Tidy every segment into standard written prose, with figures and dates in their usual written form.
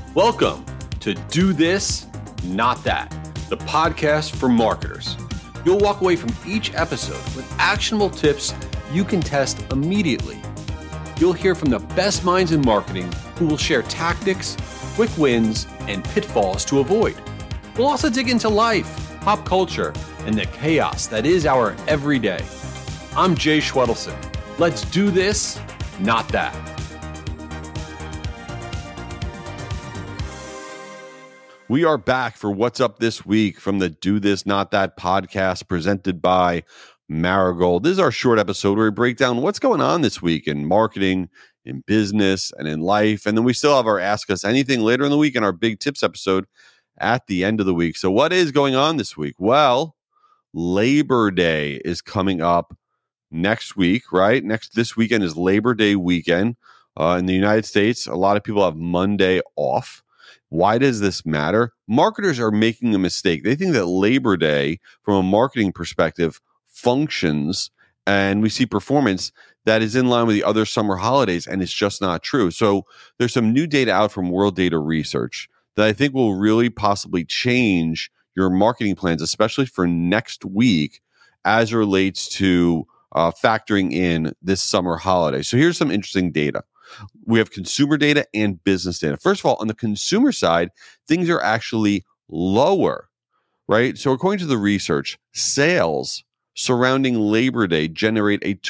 Welcome to Do This, Not That, the podcast for marketers. You'll walk away from each episode with actionable tips you can test immediately. You'll hear from the best minds in marketing who will share tactics, quick wins, and pitfalls to avoid. We'll also dig into life, pop culture, and the chaos that is our everyday. I'm Jay Schwedelson. Let's do this, not that. We are back for What's Up This Week from the Do This, Not That podcast presented by Marigold. This is our short episode where we break down what's going on this week in marketing, in business, and in life. And then we still have our Ask Us Anything later in the week and our Big Tips episode at the end of the week. So what is going on this week? Well, Labor Day is coming up next week, right? This weekend is Labor Day weekend. In the United States, a lot of people have Monday off. Why does this matter? Marketers are making a mistake. They think that Labor Day, from a marketing perspective, functions and we see performance that is in line with the other summer holidays, and it's just not true. So there's some new data out from World Data Research that I think will really possibly change your marketing plans, especially for next week as it relates to factoring in this summer holiday. So here's some interesting data. We have consumer data and business data. First of all, on the consumer side, things are actually lower, right? So according to the research, sales surrounding Labor Day generate a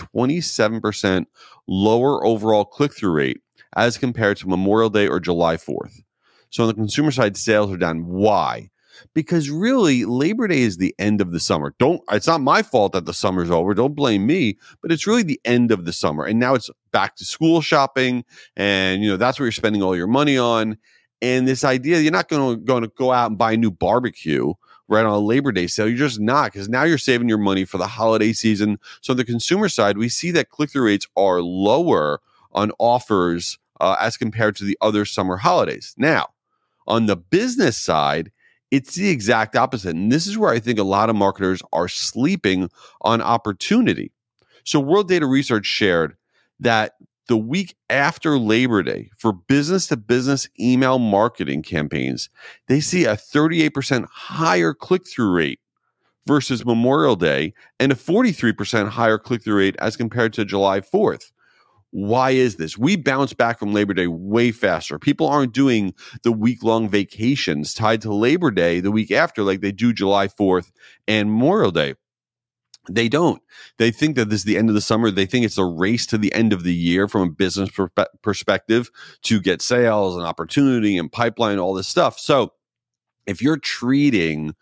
27% lower overall click-through rate as compared to Memorial Day or July 4th. So on the consumer side, sales are down. Why? Because really, Labor Day is the end of the summer. It's not my fault that the summer's over. Don't blame me, but it's really the end of the summer. And now it's back to school shopping. And, that's where you're spending all your money on. And this idea, you're not going to go out and buy a new barbecue right on a Labor Day sale. You're just not, because now you're saving your money for the holiday season. So on the consumer side, we see that click-through rates are lower on offers as compared to the other summer holidays. Now, on the business side, it's the exact opposite. And this is where I think a lot of marketers are sleeping on opportunity. So World Data Research shared that the week after Labor Day for business-to-business email marketing campaigns, they see a 38% higher click-through rate versus Memorial Day and a 43% higher click-through rate as compared to July 4th. Why is this? We bounce back from Labor Day way faster. People aren't doing the week-long vacations tied to Labor Day the week after like they do July 4th and Memorial Day. They don't. They think that this is the end of the summer. They think it's a race to the end of the year from a business perspective to get sales and opportunity and pipeline, all this stuff. So if you're treating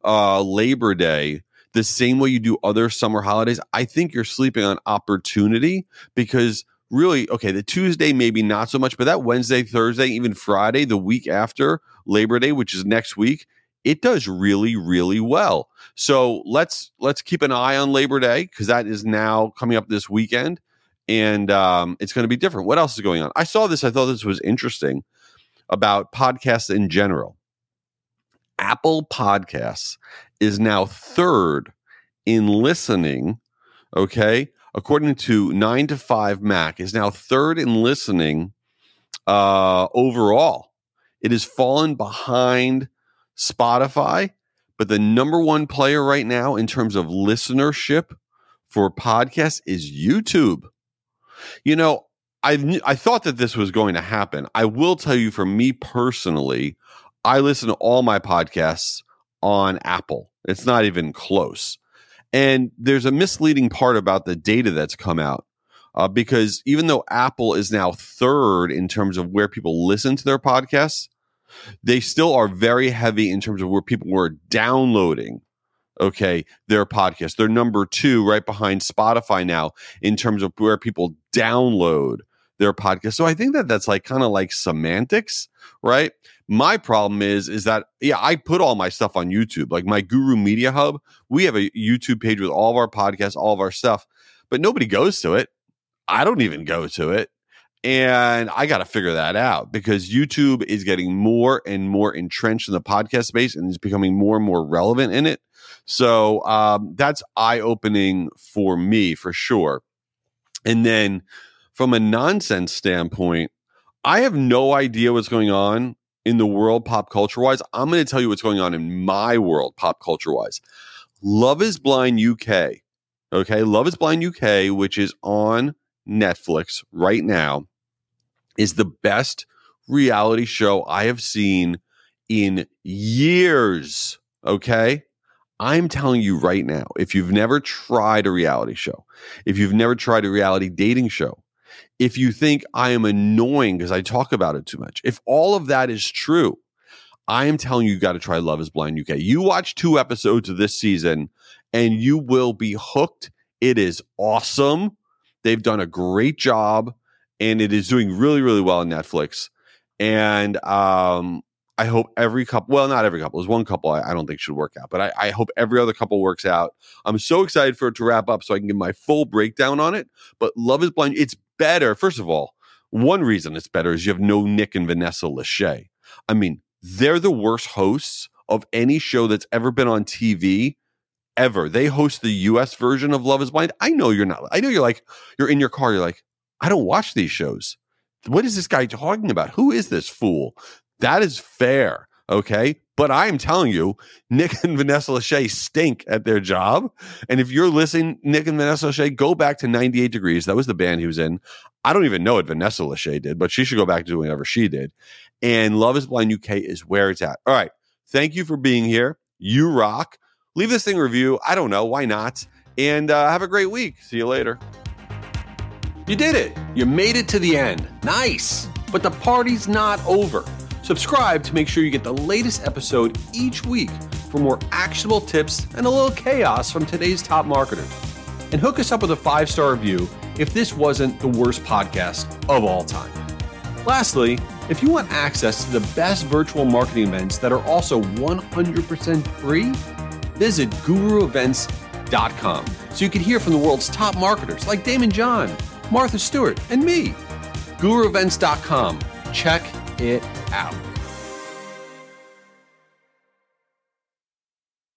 Labor Day the same way you do other summer holidays, I think you're sleeping on opportunity because really, okay, the Tuesday maybe not so much, but that Wednesday, Thursday, even Friday, the week after Labor Day, which is next week, it does really, really well. So let's keep an eye on Labor Day because that is now coming up this weekend, and it's going to be different. What else is going on? I saw this. I thought this was interesting about podcasts in general. Apple Podcasts is now third in listening, okay? According to 9 to 5 Mac, is now third in listening overall. It has fallen behind Spotify, but the number one player right now in terms of listenership for podcasts is YouTube. I thought that this was going to happen. I will tell you, for me personally, I listen to all my podcasts on Apple. It's not even close. And there's a misleading part about the data that's come out because even though Apple is now third in terms of where people listen to their podcasts, they still are very heavy in terms of where people were downloading, their podcasts. They're number 2 right behind Spotify now in terms of where people download their podcast. So I think that that's kind of like semantics, right? My problem is that, I put all my stuff on YouTube, like my Guru Media Hub. We have a YouTube page with all of our podcasts, all of our stuff, but nobody goes to it. I don't even go to it. And I got to figure that out because YouTube is getting more and more entrenched in the podcast space and is becoming more and more relevant in it. So that's eye-opening for me, for sure. And then from a nonsense standpoint, I have no idea what's going on in the world pop culture-wise. I'm going to tell you what's going on in my world pop culture-wise. Love is Blind UK. Okay, Love is Blind UK, which is on Netflix right now, is the best reality show I have seen in years. Okay, I'm telling you right now, if you've never tried a reality show, if you've never tried a reality dating show, if you think I am annoying because I talk about it too much, if all of that is true, I am telling you, you got to try Love is Blind UK. You watch 2 episodes of this season and you will be hooked. It is awesome. They've done a great job and it is doing really, really well on Netflix. And I hope every couple, well, not every couple, there's one couple I don't think should work out, but I hope every other couple works out. I'm so excited for it to wrap up so I can give my full breakdown on it. But Love is Blind, it's better. First of all, one reason it's better is you have no Nick and Vanessa Lachey. I mean, they're the worst hosts of any show that's ever been on TV ever. They host the US version of Love is Blind. I know you're not. I know you're like, you're in your car. You're like, I don't watch these shows. What is this guy talking about? Who is this fool? That is fair. Okay. But I'm telling you, Nick and Vanessa Lachey stink at their job. And if you're listening, Nick and Vanessa Lachey, go back to 98 Degrees. That was the band he was in. I don't even know what Vanessa Lachey did, but she should go back to doing whatever she did. And Love is Blind UK is where it's at. All right. Thank you for being here. You rock. Leave this thing a review. I don't know. Why not? And have a great week. See you later. You did it. You made it to the end. Nice. But the party's not over. Subscribe to make sure you get the latest episode each week for more actionable tips and a little chaos from today's top marketers. And hook us up with a 5-star review if this wasn't the worst podcast of all time. Lastly, if you want access to the best virtual marketing events that are also 100% free, visit guruevents.com so you can hear from the world's top marketers like Damon John, Martha Stewart, and me. guruevents.com. Check it out.